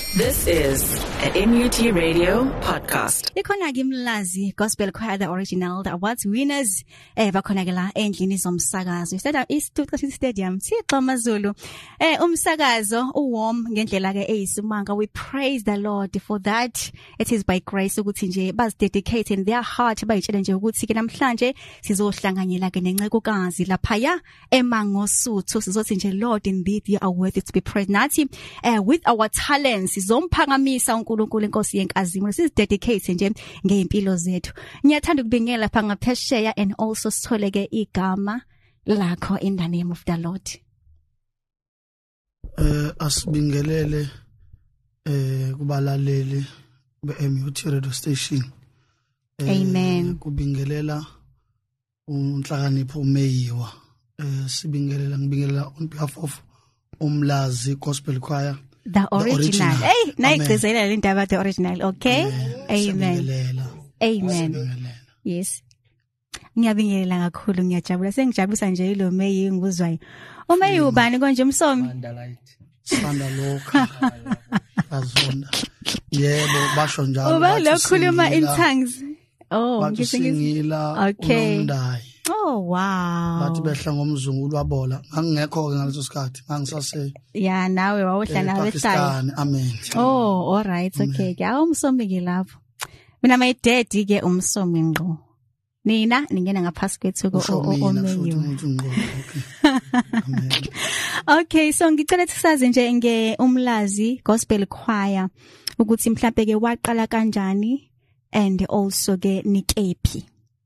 This is an NUT Radio podcast. Ikhona ke Mlazi Gospel Choir the original the awards winners bakhona ke la endlini zomsakazo Stuttgart Stadium Thixo Mazulu umsakazo uwarm ngendlela ke eyisimanga. We praise the Lord for that. It is by grace ukuthi nje bazidedicate in their heart bayitshela nje ukuthi ke namhlanje sizohlanganyela ke nencekukazi lapha eMangosuthu sizothi nje Lord indeed you are worthy to be praised. Nathi with our talents sizomphakamisa uNkulunkulu inkosi yenkazimo sizidedicate nje ngeimpilo zethu. Ngiyathanda ukubingela lapha ngaphesheya and also sitholeke igama lakho in the name of the Lord. Asibingelele kubalaleli beMUT radio station. Amen. Kubingelela unhlakanipho umeyiwa. Ngibingelela on behalf of Umlazi Gospel Choir. The original. Hey, nayigcizela le ndaba the original. Okay? Amen. Amen. Yes. Ngiyabingelela kakhulu ngiyajabula sengijabulisa nje lo Meyi ngikuzwayo. Umeyi ubani konje umsomi? Sanda lokho. Azona. Yebo basho njalo. Uba lokhuluma in tongues. Oh, ngisengila uNomdayi. Oh wow. Bathi behla ngomzungu wabola. Ngangekho ke ngaleso sikhathi. Ngangisase. Yeah, nawe wawuhla nawe ehlaya. Amen. Oh, all right. Okay. Ke umsomi ke lapho. Mina my daddy ke umsomi ngqo. Nina ningena ngaphasi kwethu Amen. Okay, so ngicela sisazi nje nge Umlazi Gospel Choir ukuthi mhlawumbe ke waqala kanjani and also ke nikephi.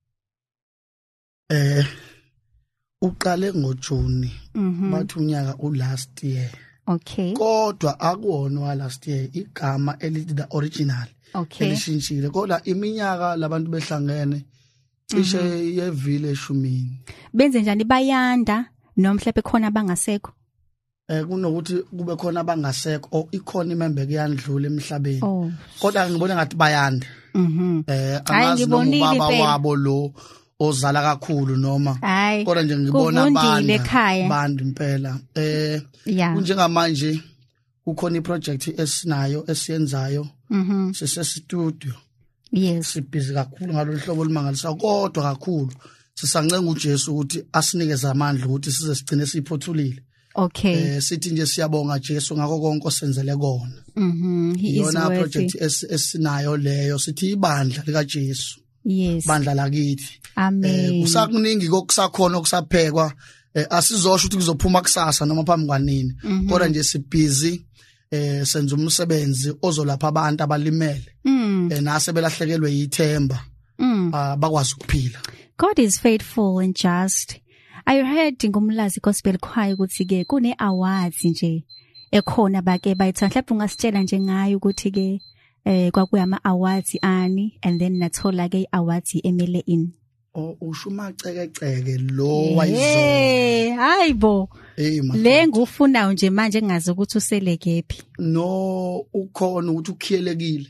Uqale ngoJune bathi unyaka last year. Okay. Kodwa akuwona wa last year igama elithi the original. Okay. Elishintshile kodwa iminyaka labantu behlangene cishe yevile 10. Benze njani bayanda noma mhlawumbe khona abangasekho? Kunokuthi kube khona abangasekho ikhona imembe kuyandlula emhlabeni. Kodwa ngibona ngathi bayanda. Angazi ubaba wabo lo ozala kakhulu noma kodwa nje ngibona bandi impela kunjengamanje kukhona iproject esinayo esiyenzayo sise-studio. Yes, sibhizi kakhulu ngalolu hlobo olumangalisa kodwa kakhulu sisancenga uJesu ukuthi asinikeze amandla ukuthi size sigcine siphothulile. Okay. Sithi nje siyabonga Jesu ngakho konke osenzele kona. He is yona worthy. Project esinayo leyo sithi ibandla lika Jesu. Yes. Bandla lakithi. Amen. Kusakuningi kokusakhona okusaphekwa asizosho ukuthi kuzophuma kusasa noma phambi kwanini. Kodwa nje sibhizi senza umsebenzi ozolapha abantu abalimele. Nase belahlekelwe yithemba. Bakwazi ukuphila. God is faithful and just. I heard ngomlazi Gospel Choir ukuthi ke kune awards nje ekhona bake bayitha mhlawumbe ungasitshela nje ngayo ukuthi ke kwakuyama awards ani and then nathola ke awards emele in. Ushuma cekeceke lo wayizona. Hayibo. Le ngufuna nje manje ngazi ukuthi usele kephi. No ukhona ukuthi ukhiyelekile.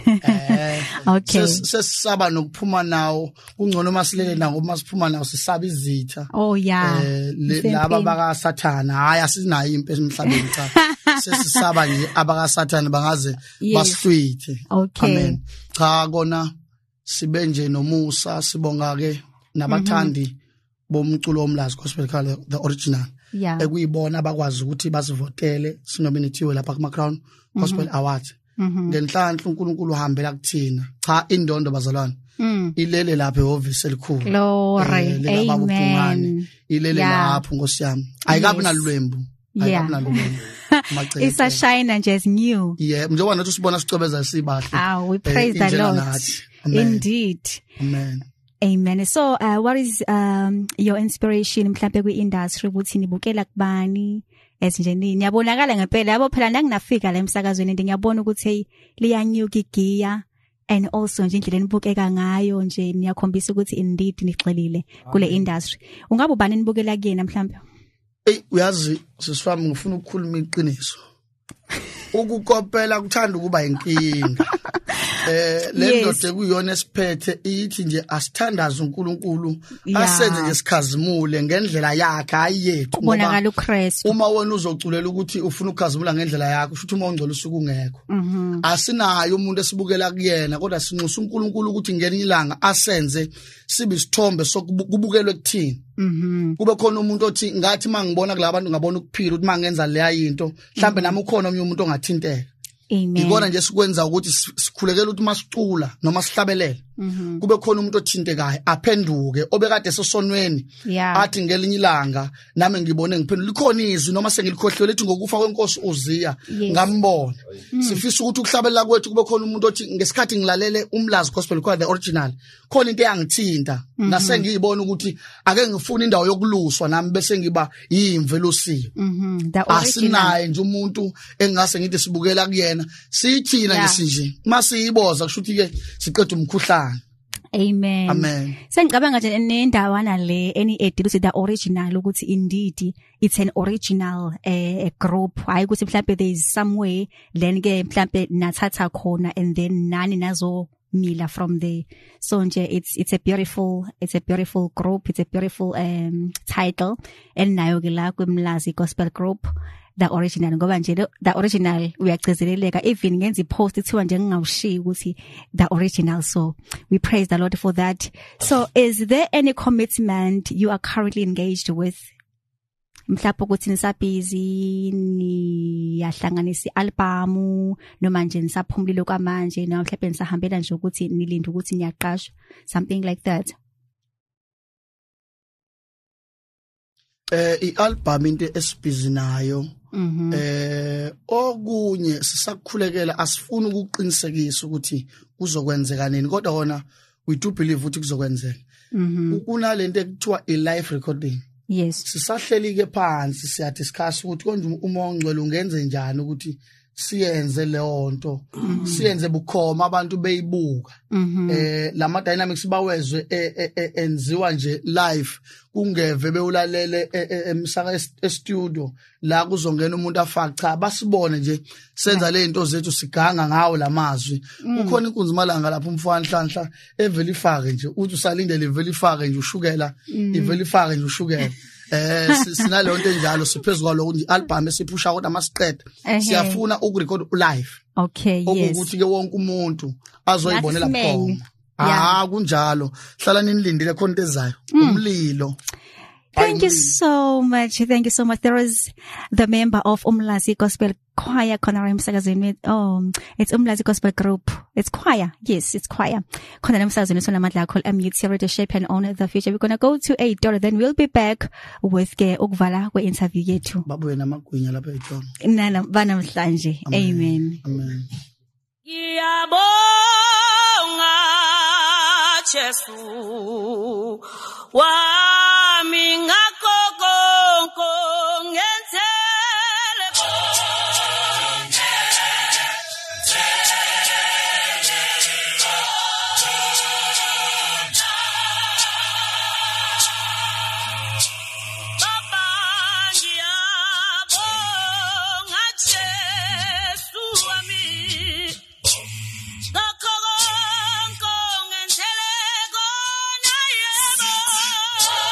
Okay. Sesisaba nokuphuma nawo ungcono masilele nawo masiphuma nawo sisaba izitha. Oh yeah. Laba baka Sathana hayi asinayo impela emhlabeni cha. Sesisaba nje abaka Sathana bangaze basihlwithe. Amen. Cha kona sibe nje nomusa sibonga ke nabathandi bomculo omlazi Gospel Choir the original. Ekuyibona abakwazi ukuthi basivotele sinominathiwe lapha kuma Crown Gospel Awards. Ngenhlanhla uNkulunkulu uhambela kuthina. Cha indondo bazalwane. Ilele lapha ehovisi elikhulu. Glory. Amen. Ilele lapho Nkosi yami. Ayikabi nalwembu. Ayikabi nalwembu. It's a shine and just new. Yeah, njengoba nathi usibona sicobeza sibahle. We praise the Lord. Indeed. Amen. Amen. So, what is your inspiration mhlawumbe kwi-industry ukuthi nibukela kubani esinje niyabonakala ngempela yabo phela nangingafika la emsakazweni ngiyabona ukuthi liyanyuka igiya and also nje indlela enibukeka ngayo nje niyakhombisa ukuthi indeed nixelile kule industry. Ungabe ubani nibukela kuyena mhlawumbe? Uyazi sisifami ngifuna ukukhuluma iqiniso. Ukukopela kuthanda ukuba inkinga. le ndoda kuyona esiphethe ithi nje asithandaze uNkulunkulu asenze nje sikhazimule ngendlela yakhe ayethu ubonakala uChristu uma wena uzoculela ukuthi ufuna ukukhazimula ngendlela yakho futhi uma ungcwele usuku ungekho asinayo umuntu esibukela kuyena kodwa sinxusa uNkulunkulu ukuthi ngelinye ilanga asenze sibe isithombe sokubukelwe kuthini kube khona umuntu othi ngathi mangibona kulabantu ngabona ukuphila ukuthi mangenza leya into mhlambe nami ukhona omnye umuntu ongathinteka. Amen. Ngibona nje sikwenza ukuthi sikhulekela ukuthi masicula noma sihlabelele kube khona umuntu othintekayo aphenduke obekade sesonweni athi ngelinye ilanga nami ngibone ngiphendula ikhona izwi noma sengilikhohlwe lethi ngokufa kwenkosi uziya ngambona sifisa ukuthi ukuhlabelela kwethu kube khona umuntu othi ngesikhathi ngilalele Umlazi Gospel Choir the original khona into eyangithinta nasengiyibona ukuthi ake ngifuna indawo yokuluswa nami bese ngiba yimvelusiwe asinaye nje umuntu engase ngithi sibukela kuyena sithina nje masiyiboza kusho ukuthi ke siqeda umkhuhlane. Amen. Amen. Sengicabanga nje nendawana le edile the original ukuthi indeed it's an original group hayi ukuthi mhlambe there is some way then ke mhlambe nathatha khona and then nani nazo mila from there. So nje it's a beautiful group, it's a beautiful title and nayo ke la kwemlazi gospel group the original ngoba nje the original uyagcizeleleka even ngenza ipost ethiwa nje ngingawushiya ukuthi the original, so we praise the Lord for that. So is there any commitment you are currently engaged with mhlawumbe ukuthi nisabhizi niyahlanganisa album noma nje nisaphumulile kwamanje noma mhlawumbe nisahambela nje ukuthi nilinda ukuthi niyaqashwa something like that? I-album into esibhizi nayo okunye sisakukhulekela asifuni ukuqinisekisa ukuthi kuzokwenzeka nini kodwa wona we do believe ukuthi kuzokwenzeka. Kunalento ekuthiwa i-live recording. Yes. Sisahleli ke phansi siya discuss ukuthi konje uma ongcwele ungenze njani ukuthi siyenze leyo nto siyenze bukhoma abantu beyibuka lama dynamics bawezwe enziwa nje live kungeve bewulalele emsaka studio la kuzongena umuntu afaka cha basibone nje senza le zinto zethu siganga ngawo lamazwi kukhona inkunzi malanga lapho umfana nhlanhla evelifake nje uthi usalindele ivelifake nje ushukela ivelifake nje ushukela sinale nto enjalo siphezulu kwalo album esiphusha kodwa masiqeda siyafuna ukurecord live. Okay, yes. Ukuthi ke wonke umuntu azoyibonela bukhoma kunjalo hlala ninilindile khona into ezayo umlilo. Thank you so much. Thank you so much. There is the member of Umlazi Gospel Choir, Khona Emsakazweni. It's Umlazi Gospel Group. It's choir. Yes, it's choir. Khona Emsakazweni sonamandla akho MUT Radio Shape and Own the Future. We're going to go to a dollar, then we'll be back with ke ukuvala kwe interview yethu. Babuye namagwinya lapha eJohn. Nana banamhlanje. Amen. Amen. Ngiyabonga Jesu wami ngakho konke ngenzele Baba ngiyabonga Jesu wami ngakho konke ngenzele kona yebo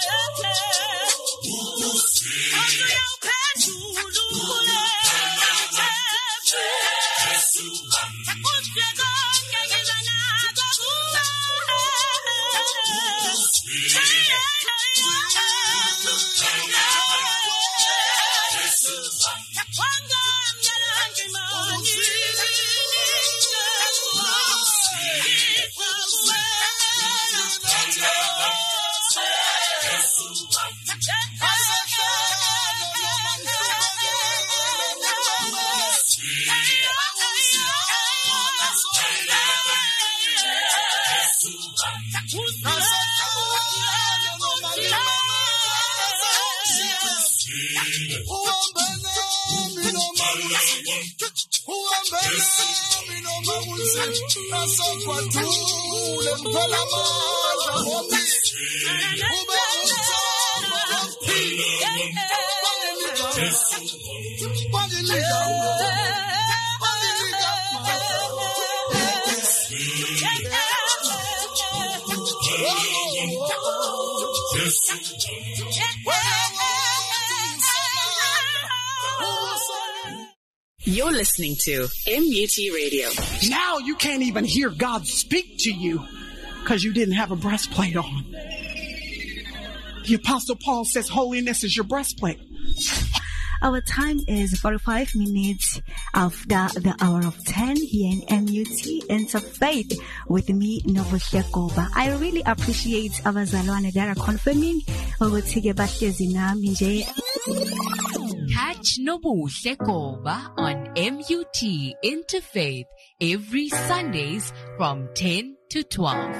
You're listening to MUT Radio. Now you can't even hear God speak to you because you didn't have a breastplate on. The Apostle Paul says holiness is your breastplate. Our time is 45 minutes after the hour of 10 here in MUT Interfaith with me, Nobuhle Goba. I really appreciate abazalwane that are confirming ukuthi ke bahlezi nami nje. Catch Nobuhle Goba on MUT Interfaith every Sundays from 10 to 12.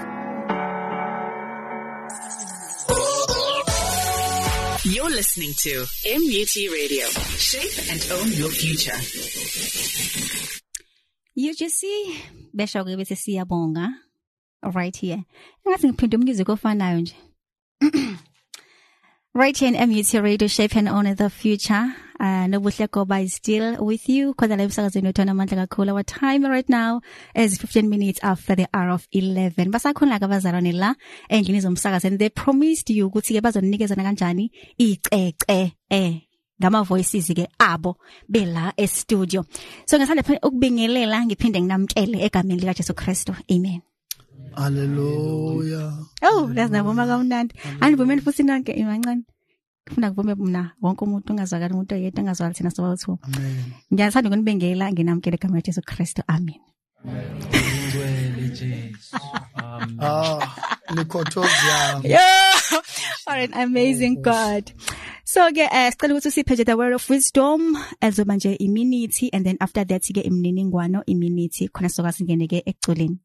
You're listening to MUT Radio. Shape and own your future. You just see, besho ke bese siyabonga right here. Ngathi ngiphinde music ofanayo nje. Right here in MUT Radio, Shape and Own the Future. Nobuhle Goba is still with you. Our time right now is 15 minutes after the hour of 11. Basakhona kabazalwane la endlini zomsakazo, and they promised you ukuthi ke bazonikezana kanjani icece ngama voices ke abo bela e studio. So ngisathanda ukubingelela ngiphinde nginamkele egameni lika Jesu Kristu. Amen. Hallelujah. Oh, that's na boma kamnandi. Anivumeni futhi nanke imancane. Kufuna kuvume mina wonke umuntu ungazakala umuntu oyedwa engazwala thina sobawu. Amen. Ngiyathanda ukunibingelela nginamkele egameni Jesu Kristu. Amen. Yeah. What an amazing God. So ke sicela ukuthi siphethe the word of wisdom ezoba nje immunity, and then after that ke imniningwano immunity khona soka singene ke eculeni.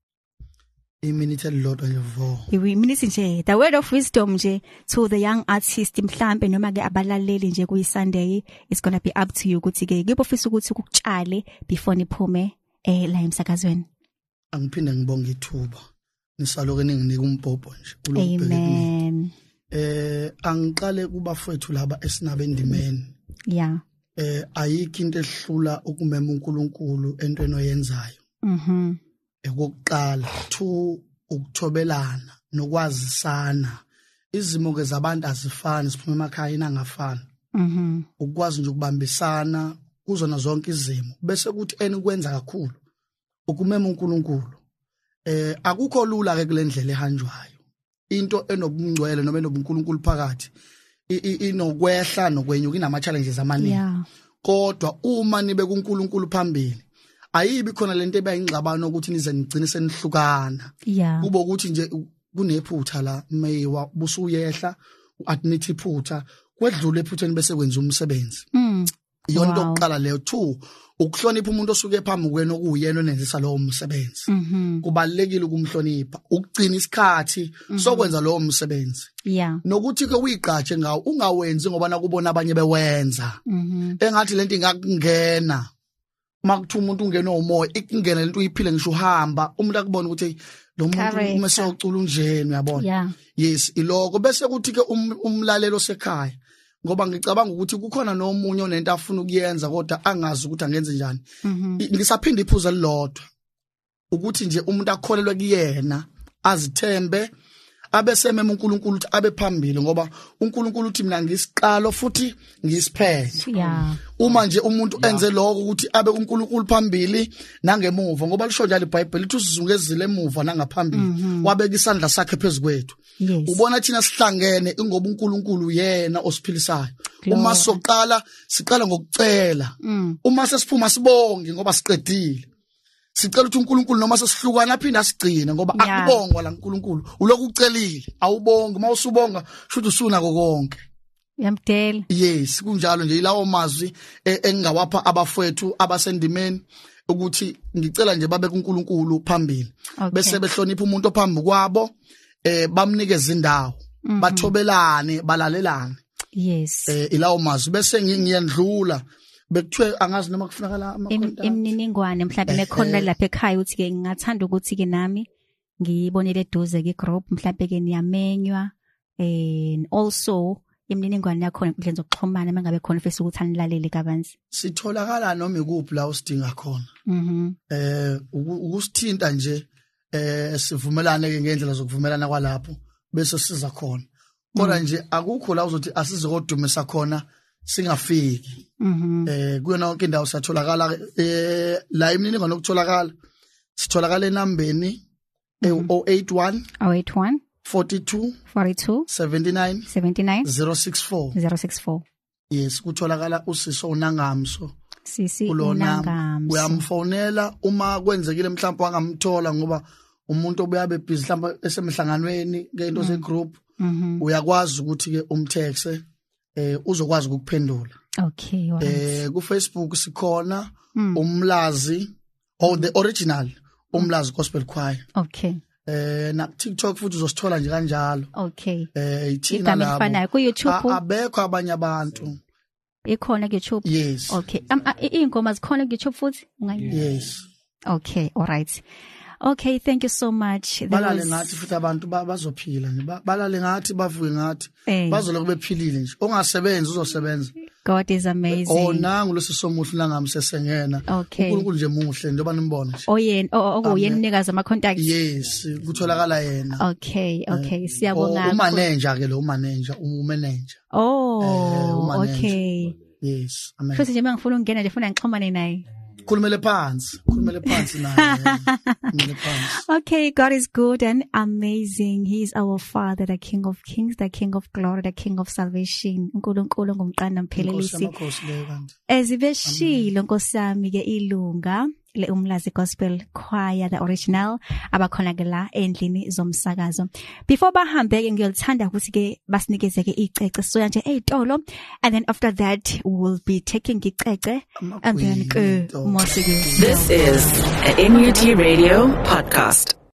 Iminute elilodwa nje iminute nje the word of wisdom nje to the young artist mhlambe noma ke abalaleli nje kuyi Sunday, it's going to be up to you ukuthi ke ngibe ofisa ukuthi ukutshale before niphume la emsakazweni. Angiphinde ngibonge ithuba nisaloke ninginika umbhobho nje Amen. Angiqale kubafowethu laba esinabe endimeni. Yeah. Ayikho into ehlula ukumema uNkulunkulu entweni oyenzayo. Ekokuqala 2 ukuthobelana nokwazisana. Izimo ke zabantu azifani, siphuma emakhaya ingafani. Ukwazi nje ukubambisana kuzona zonke izimo bese kuthi enikwenza kakhulu ukumema uNkulunkulu. Akukho lula ke kulendlela ehanjwayo. Into enobungcwele noma enobuNkulunkulu phakathi inokwehla nokwenyuka inama challenges amaningi. Kodwa uma nibe kuNkulunkulu phambili ayibi khona lento ebayingxabano ukuthi nize nigcine senihlukana. Kuba ukuthi nje kunephutha la meyiwa busuyehla uadmit iphutha kwedlula ephutheni bese kwenza umsebenzi. Iyona into oqala leyo. 2 ukuhlonipha umuntu osuke phambi kwena okuyena onenzisa lowo msebenzi. Kubalekile ukumhlonipha, ukugcina isikhathi sokwenza lowo msebenzi. Nokuthi ke uyiqhatshe ngawo ungawenzi ngoba nakubona abanye bewenza. Engathi lento ingakungena makuthi umuntu ungena umoya ikungena lento uyiphile ngisho uhamba umuntu akubona ukuthi lo muntu uma seyocula unjeni uyabona. Yes, iloko bese kuthi ke umlalelo sekhaya ngoba ngicabanga ukuthi kukhona nomunye onento afuna ukuyenza kodwa angazi ukuthi angenze njani. Ngisaphinda iphuza lilodwa ukuthi nje umuntu akholelwe kuyena azithembe abesemema uNkulunkulu uthi abe phambili ngoba uNkulunkulu uthi mina ngisiqalo futhi ngisiphethe. Yeah. Uma nje umuntu enze lokho ukuthi abe uNkulunkulu phambili nangemuva ngoba lisho njalo iBhayibheli lithi usizungezile emuva nangaphambili wabeka isandla sakhe phezukwethu. Ubona thina sihlangene ingoba uNkulunkulu yena osiphilisayo. Uma soqala siqala ngokucela. Uma sesiphuma sibonge ngoba siqedile. Sicela ukuthi uNkulunkulu noma sesihlukana aphinda sigcine ngoba akubongwa la uNkulunkulu uloku ucelile awubonge mawusubonga shothi usuna konke. Yamdela. Yes kunjalo nje ilawo mazwi engingawapha abafowethu abasendimeni ukuthi ngicela nje babe kuNkulunkulu phambili bese behlonipha umuntu ophambi kwabo bamnikeza indawo bathobelane balalelane. Yes. Ilawo mazwi bese ngiyandlula bekuthiwe angazi noma kufunakala amakhonta imininingwane mhlawumbe nekhona lapha ekhaya uthi ke ngingathanda ukuthi ke nami ngiyibonele eduze ke group mhlawumbe ke niyamenywa and also imininingwane yakho enkundleni zokuxhumana mangabe khona ufisa ukuthi anilalele kabanzi. Sitholakala noma ikuphi la usidinga khona. Ukusithinta nje sivumelane ke ngendlela zokuvumelana kwalapho bese siza khona. Kodwa nje akukho la uzothi asize kodumisa khona singafiki. Kuyona yonke indawo satholakala la imininingwane okutholakala sitholakala enambeni 081 42 79 064. Yes kutholakala usiso unangamso. Sisi unangamso. Uyamfonela uma kwenzekile mhlawumbe wangamthola ngoba umuntu obuyabe busy mhlawumbe esemhlanganweni ngento ze group uyakwazi ukuthi ke umtext uzokwazi ukuphendula. Okay, alright. Ku Facebook sikhona umlazi or the original umlazi gospel choir. Okay. Na TikTok futhi uzosithola nje kanjalo. Okay. Ithina labo. Ifanayo ku YouTube. Abekho abanye abantu. Ikhona ku YouTube. Yes. Okay. Ingoma zikhona ku YouTube futhi? Yes. Okay, alright. Okay, thank you so much. Balale ngathi futhi abantu bazophila nje. Balale ngathi bavuke ngathi bazoloku bephilile nje. Ongasebenzi uzosebenza. God is amazing. Nangu lesisomuhle langamsesengena. uNkulunkulu nje muhle njengoba nimbona nje. Oyena unikaza ama contacts. Yes, kutholakala yena. Okay. Siyabonga. Umanager ke lo manager. Okay. Yes, amen. Futhi nje mangifuna ukungena nje funa ngixhumane naye. Khulumele phansi naye. Okay, God is good and amazing. He is our Father, the King of Kings, the King of Glory, the King of Salvation. uNkulunkulu ngumqanda mphelelisi. Ezibeshilo nkosami ke ilunga le umlazi gospel choir the original abakhona ke la endlini zomsakazo. Before bahambe ke ngiyolithanda ukuthi ke basinikeze ke icece soya nje ezitolo and then after that we will be taking icece and then This is an MUT Radio podcast.